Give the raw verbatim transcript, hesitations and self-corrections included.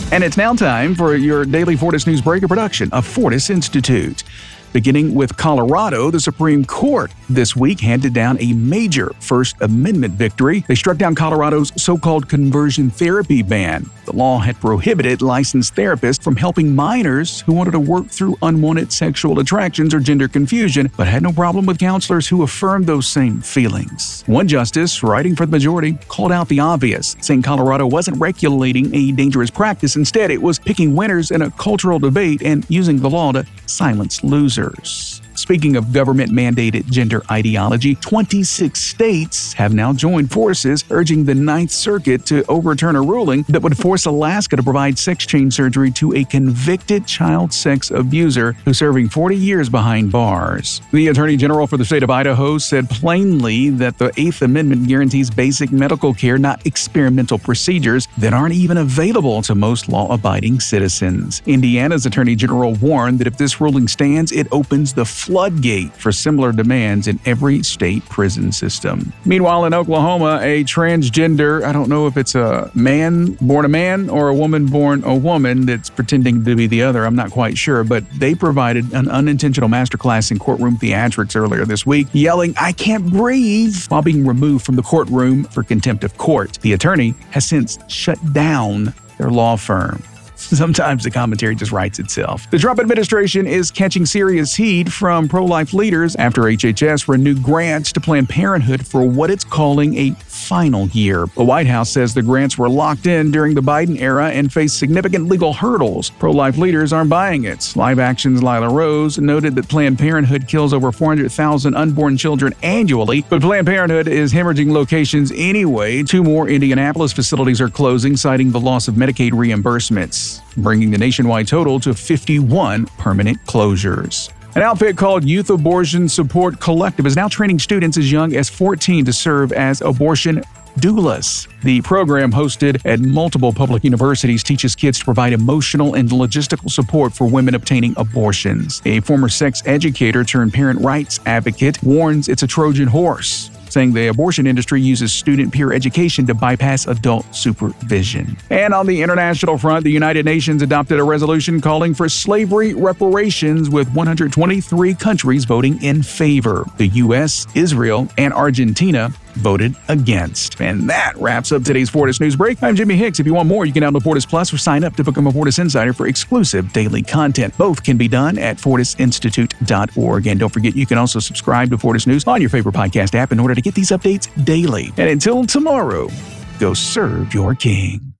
And it's now time for your daily Fortis News Breaker production of Fortis Institute. Beginning with Colorado, the Supreme Court this week handed down a major First Amendment victory. They struck down Colorado's so-called conversion therapy ban. The law had prohibited licensed therapists from helping minors who wanted to work through unwanted sexual attractions or gender confusion, but had no problem with counselors who affirmed those same feelings. One justice, writing for the majority, called out the obvious, saying Colorado wasn't regulating a dangerous practice. Instead, it was picking winners in a cultural debate and using the law to silence losers. Speaking of government-mandated gender ideology, twenty-six states have now joined forces urging the Ninth Circuit to overturn a ruling that would force Alaska to provide sex change surgery to a convicted child sex abuser who's serving forty years behind bars. The Attorney General for the state of Idaho said plainly that the Eighth Amendment guarantees basic medical care, not experimental procedures that aren't even available to most law-abiding citizens. Indiana's Attorney General warned that if this ruling stands, it opens the floodgate for similar demands in every state prison system. Meanwhile, in Oklahoma, a transgender, I don't know if it's a man born a man or a woman born a woman that's pretending to be the other, I'm not quite sure, but they provided an unintentional masterclass in courtroom theatrics earlier this week, yelling, "I can't breathe," while being removed from the courtroom for contempt of court. The attorney has since shut down their law firm. Sometimes the commentary just writes itself. The Trump administration is catching serious heat from pro-life leaders after H H S renewed grants to Planned Parenthood for what it's calling a final year. The White House says the grants were locked in during the Biden era and face significant legal hurdles. Pro-life leaders aren't buying it. Live Action's Lila Rose noted that Planned Parenthood kills over four hundred thousand unborn children annually, but Planned Parenthood is hemorrhaging locations anyway. Two more Indianapolis facilities are closing, citing the loss of Medicaid reimbursements, bringing the nationwide total to fifty-one permanent closures. An outfit called Youth Abortion Support Collective is now training students as young as fourteen to serve as abortion doulas. The program, hosted at multiple public universities, teaches kids to provide emotional and logistical support for women obtaining abortions. A former sex educator turned parent rights advocate warns it's a Trojan horse, saying the abortion industry uses student peer education to bypass adult supervision. And on the international front, the United Nations adopted a resolution calling for slavery reparations, with one hundred twenty-three countries voting in favor. The U S, Israel, and Argentina voted against. And that wraps up today's Fortis News Break. I'm Jimmy Hicks. If you want more, you can download Fortis Plus or sign up to become a Fortis Insider for exclusive daily content. Both can be done at fortis institute dot org. And don't forget, you can also subscribe to Fortis News on your favorite podcast app in order to get these updates daily. And until tomorrow, go serve your king.